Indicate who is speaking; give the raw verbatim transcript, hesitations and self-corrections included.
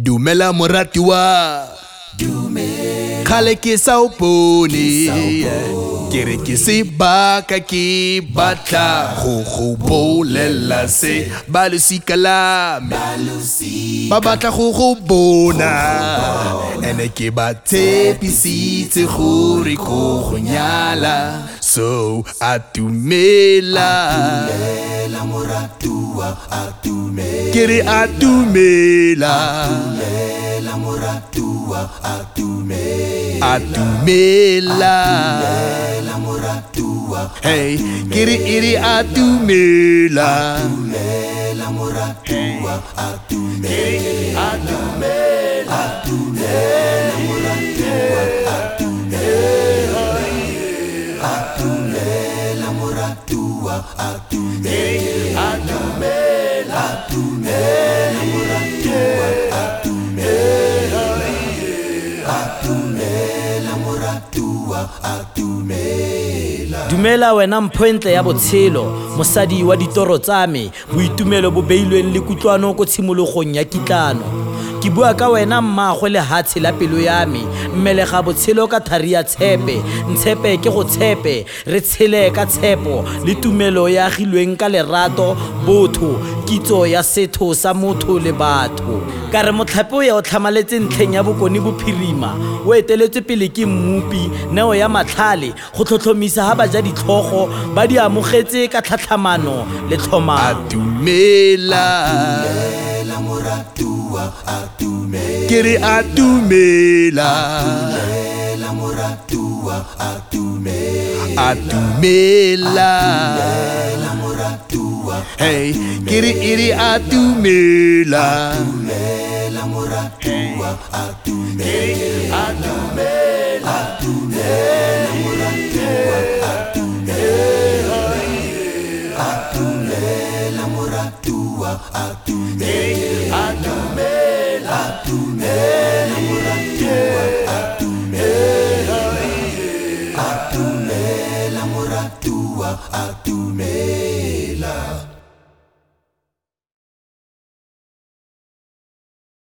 Speaker 1: Dumela moratiwa, dumela kale ke sa o pone, ke re ke sebaka ke batla go go bolela se ba losika la me ba batla go go bona, ene ke ba tshepisitse gore ko go nyala, so a dumela moratiwa, a dumela ke re a dumela moratiwa, a dumela a dumela moratiwa, hey ke re iri a dumela moratiwa, a dumela a dumela a dumela moratiwa, a dumela a dumela moratiwa, a dumela a dumela a dumela moratiwa, a dumela a dumela moratiwa, a dumela.
Speaker 2: Dumela wena mphoentle ya botshelo, mosadi wa ditoro tsa me, boitumelo bo beilweng le kutlwano ko tshimologong ya kitlano. Ke bua ka wena mmagwe le hatshe la pelo ya me, mmelega botshelo ka thari ya tshepe, ntshepe ke go tshepe, re tshele ka tshepo le tumelo ya agilweng ka lerato, botho, kitso ya setho sa motho le batho. Ka re motlhape o ya o tlhamaletse ntlheng ya bokoni bophirima, o eteletse pele ke mmupi, neo ya matlhale, go tlhotlhomisa ha ba ja ditlhogo, ba di amogetse ka tlhatlhamano le tlhomamo.
Speaker 1: A dumela moratiwa, a dumela ke re a dumela moratiwa, a dumela a dumela moratiwa, hey ke re iri a dumela moratiwa, a dumela a dumela a dumela moratiwa, a dumela a dumela moratiwa, a dumela a dumela a dumela moratiwa, a dumela a dumela moratiwa, a dumela.